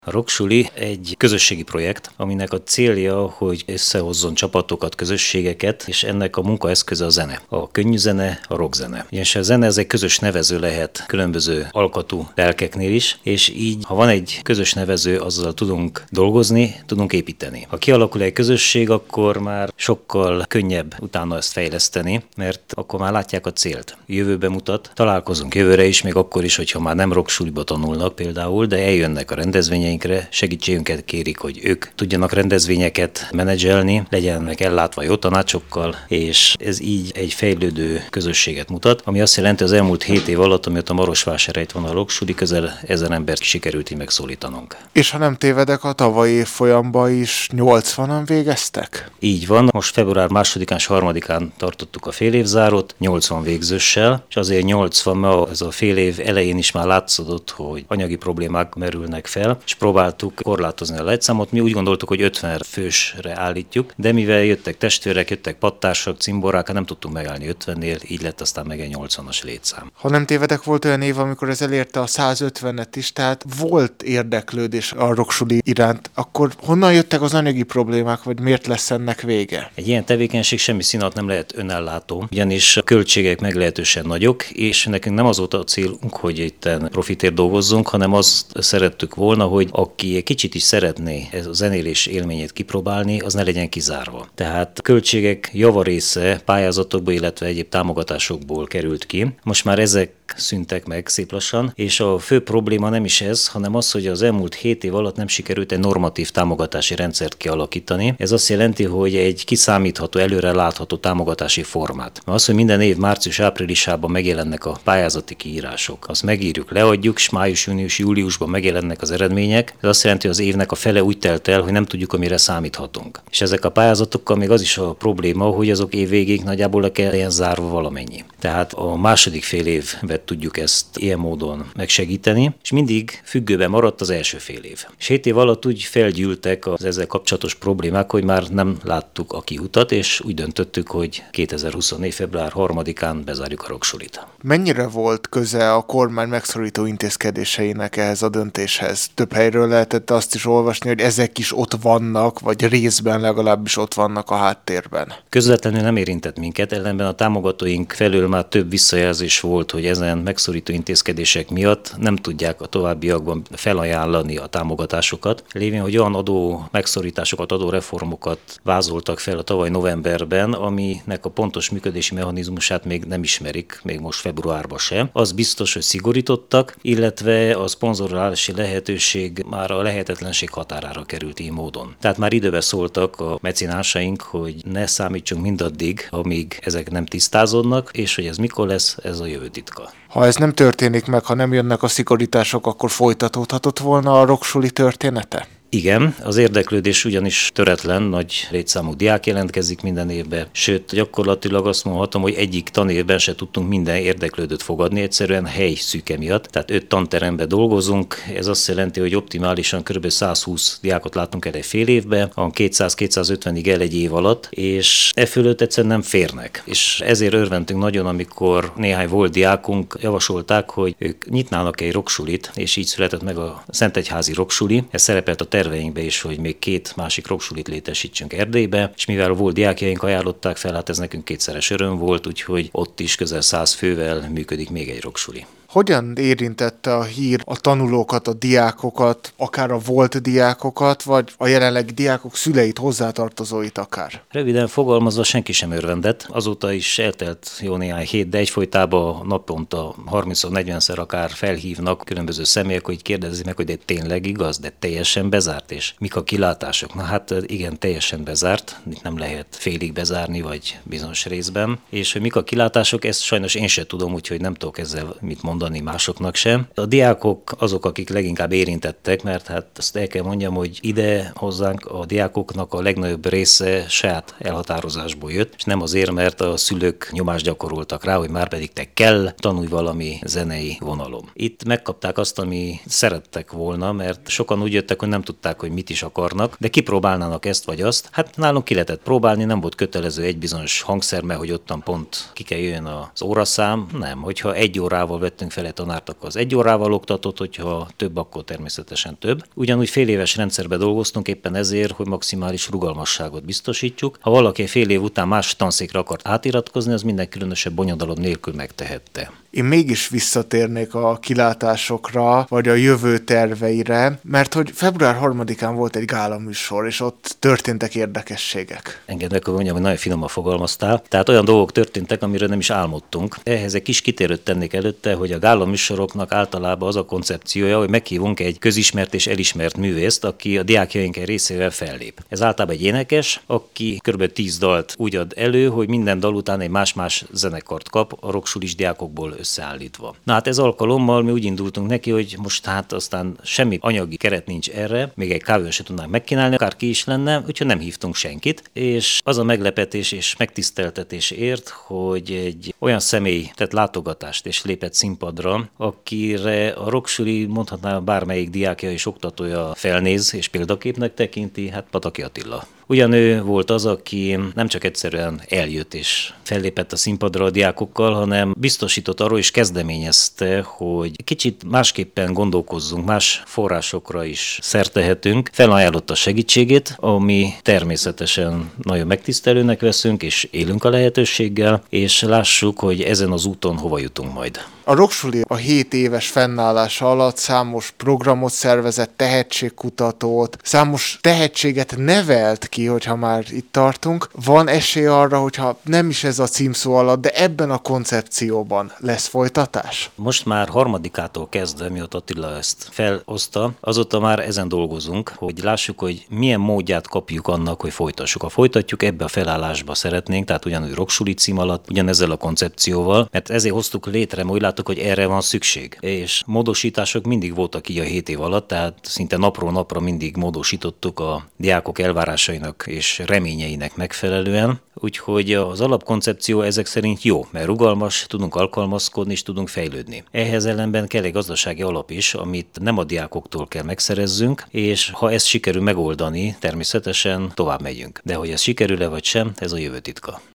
A Rocksuli egy közösségi projekt, aminek a célja, hogy összehozzon csapatokat, közösségeket, és ennek a munkaeszköze a zene. A könnyű zene, a rockzene. Ugyanis a zene ez egy közös nevező lehet különböző alkatú lelkeknél is, és így, ha van egy közös nevező, azzal tudunk dolgozni, tudunk építeni. Ha kialakul egy közösség, akkor már sokkal könnyebb utána ezt fejleszteni, mert akkor már látják a célt. Jövőbe mutat, találkozunk jövőre is, még akkor is, hogyha már nem rocksuliba tanulnak például, de eljönnek a rendezvényeinkre, segítségünket kérik, hogy ők tudjanak rendezvényeket menedzselni, legyenek ellátva jó tanácsokkal, és ez így egy fejlődő közösséget mutat, ami azt jelenti, az elmúlt 7 év alatt, amióta Marosvásárhelyt van a Rocksuli, közel 1000 embert sikerült így megszólítanunk. És ha nem tévedek, a tavalyi évfolyamban is 80-an végeztek? Így van, most február 2-án és 3-án tartottuk a félévzárót, 80 végzőssel, és azért 80, mert ez a fél év elején is már látszódott, hogy anyagi problémák merülnek fel, és próbáltuk korlátozni a létszámot. Mi úgy gondoltuk, hogy 50 fősre állítjuk, de mivel jöttek testvérek, jöttek pattársak, cimborák, nem tudtunk megállni 50-nél, így lett aztán meg egy 80-as létszám. Ha nem tévedek, volt olyan év, amikor ez elérte a 150-et is, tehát volt érdeklődés a Rocksuli iránt. Akkor honnan jöttek az anyagi problémák, vagy miért lesz ennek vége? Egy ilyen tevékenység semmi színat nem lehet önellátó, ugyanis a költségek meglehetősen nagyok, és nekünk nem az volt a célunk, hogy itten profitért dolgozzunk, hanem azt szerettük volna, hogy aki egy kicsit is szeretné a zenélés élményét kipróbálni, az ne legyen kizárva. Tehát a költségek javarésze pályázatokból, illetve egyéb támogatásokból került ki. Most már ezek szüntek meg szép lassan, és a fő probléma nem is ez, hanem az, hogy az elmúlt 7 év alatt nem sikerült egy normatív támogatási rendszert kialakítani. Ez azt jelenti, hogy egy kiszámítható, előre látható támogatási formát. Az, hogy minden év március-áprilisában megjelennek a pályázati kiírások, azt megírjuk, leadjuk, és május, június, júliusban megjelennek az eredmények. Ez azt jelenti, hogy az évnek a fele úgy telt el, hogy nem tudjuk, amire számíthatunk. És ezek a pályázatokkal még az is a probléma, hogy azok év végéig nagyjából le kell zárva valamennyi. Tehát a második fél évben tudjuk ezt ilyen módon megsegíteni, és mindig függőben maradt az első fél év. És 7 év alatt úgy felgyűltek az ezzel kapcsolatos problémák, hogy már nem láttuk a kiutat, és úgy döntöttük, hogy 2024. február 3-án bezárjuk a Rocksulit. Mennyire volt köze a kormány megszorító intézkedéseinek ehhez a döntéshez? Több helyről lehetett azt is olvasni, hogy ezek is ott vannak, vagy részben legalábbis ott vannak a háttérben. Közvetlenül nem érintett minket, ellenben a támogatóink felől már több visszajelzés volt, hogy ezen megszorító intézkedések miatt nem tudják a továbbiakban felajánlani a támogatásokat. Lévén, hogy olyan adó megszorításokat, adóreformokat vázoltak fel a tavaly novemberben, aminek a pontos működési mechanizmusát még nem ismerik, még most februárban sem. Az biztos, hogy szigorítottak, illetve a szponzorálási lehetőség már a lehetetlenség határára került így módon. Tehát már időben szóltak a mecénásaink, hogy ne számítsunk mindaddig, amíg ezek nem tisztázódnak, és hogy ez mikor lesz, ez a jövő titka. Ha ez nem történik meg, ha nem jönnek a szigorítások, akkor folytatódhatott volna a Rocksuli története? Igen, az érdeklődés ugyanis töretlen, nagy létszámú diák jelentkezik minden évben, sőt, gyakorlatilag azt mondhatom, hogy egyik tanévben se tudtunk minden érdeklődőt fogadni, egyszerűen hely szűke miatt, tehát 5 tanteremben dolgozunk, ez azt jelenti, hogy optimálisan kb. 120 diákot látunk el egy fél évben, a 200-250-ig el egy év alatt, és e fölött egyszerűen nem férnek. És ezért örventünk nagyon, amikor néhány volt diákunk javasolták, hogy ők nyitnának egy rocksulit, és így született meg a Szentegyházi Rocksuli. Ez szerepelt a terveinkbe is, hogy még 2 másik rocksulit létesítsünk Erdélybe, és mivel volt diákjaink ajánlották fel, hát ez nekünk kétszeres öröm volt, úgyhogy ott is közel 100 fővel működik még egy rocksuli. Hogyan érintette a hír a tanulókat, a diákokat, akár a volt diákokat, vagy a jelenlegi diákok szüleit, hozzátartozóit akár? Röviden fogalmazva senki sem örvendett. Azóta is eltelt jó néhány hét, de egyfolytában naponta 30-40-szer akár felhívnak különböző személyek, hogy kérdezik meg, hogy de tényleg igaz, de teljesen bezárt, és mik a kilátások? Na hát igen, teljesen bezárt, itt nem lehet félig bezárni, vagy bizonyos részben. És hogy mik a kilátások, ezt sajnos én sem tudom, úgyhogy nem tudok ezzel mit mondani másoknak sem. A diákok azok, akik leginkább érintettek, mert hát azt el kell mondjam, hogy ide hozzánk a diákoknak a legnagyobb része saját elhatározásból jött, és nem azért, mert a szülők nyomást gyakoroltak rá, hogy már pedig te kell, tanulj valami zenei vonalon. Itt megkapták azt, ami szerettek volna, mert sokan úgy jöttek, hogy nem tudták, hogy mit is akarnak, de kipróbálnának ezt vagy azt. Hát nálunk ki lehetett próbálni, nem volt kötelező egy bizonyos hangszer, mert hogy ottan pont ki kell jöjjön az óraszám, nem. Hogyha 1 órával vettünk veszünk fele tanárt, akkor az 1 órával oktatott, hogyha több, akkor természetesen több. Ugyanúgy féléves rendszerbe dolgoztunk éppen ezért, hogy maximális rugalmasságot biztosítjuk. Ha valaki fél év után más tanszékre akart átiratkozni, az minden különösebb bonyodalom nélkül megtehette. Én mégis visszatérnék a kilátásokra, vagy a jövő terveire, mert hogy február 3-án volt egy gála műsor, és ott történtek érdekességek. Engedd meg, hogy mondjam, hogy nagyon finoman fogalmaztál. Tehát olyan dolgok történtek, amiről nem is álmodtunk. Ehhez egy kis kitérőt tennék előtte, hogy a gála műsoroknak általában az a koncepciója, hogy meghívunk egy közismert és elismert művészt, aki a diákjaink egy részével fellép. Ez általában egy énekes, aki kb. 10 dalt úgy ad elő, hogy minden dal után egy más-más zenekart kap a rocksulis diákokból összeállítva. Na hát ez alkalommal mi úgy indultunk neki, hogy most hát aztán semmi anyagi keret nincs erre, még egy kávét se tudnánk megkínálni, akár ki is lenne, úgyhogy nem hívtunk senkit, és az a meglepetés és megtiszteltetés ért, hogy egy olyan személy tett látogatást és lépett színpadra, akire a rocksuli, mondhatnám bármelyik diákja és oktatója felnéz és példaképnek tekinti, hát Pataki Attila. Ugyan ő volt az, aki nem csak egyszerűen eljött és fellépett a színpadra a diákokkal, hanem biztosított arról és kezdeményezte, hogy kicsit másképpen gondolkozzunk, más forrásokra is szert tehetünk. Felajánlotta a segítségét, ami természetesen nagyon megtisztelőnek veszünk, és élünk a lehetőséggel, és lássuk, hogy ezen az úton hova jutunk majd. A rocksuli a 7 éves fennállása alatt számos programot szervezett, tehetségkutatót, számos tehetséget nevelt ki, hogyha már itt tartunk. Van esély arra, hogyha nem is ez a címszó alatt, de ebben a koncepcióban lesz folytatás? Most már 3-ától kezdve, mióta Attila ezt feloszta, azóta már ezen dolgozunk, hogy lássuk, hogy milyen módját kapjuk annak, hogy folytassuk. Ha folytatjuk, ebbe a felállásba szeretnénk, tehát ugyanúgy rocksuli cím alatt, ugyanezzel a koncepcióval, mert ezért hoztuk létre, hogy láttuk, hogy erre van szükség. És módosítások mindig voltak így a 7 év alatt, tehát szinte napról napra mindig módosítottuk a diákok elvárásainak és reményeinek megfelelően. Úgyhogy az alapkoncepció ezek szerint jó, mert rugalmas, tudunk alkalmazkodni és tudunk fejlődni. Ehhez ellenben kell egy gazdasági alap is, amit nem a diákoktól kell megszerezzünk, és ha ezt sikerül megoldani, természetesen tovább megyünk. De hogy ez sikerül-e vagy sem, ez a jövő titka.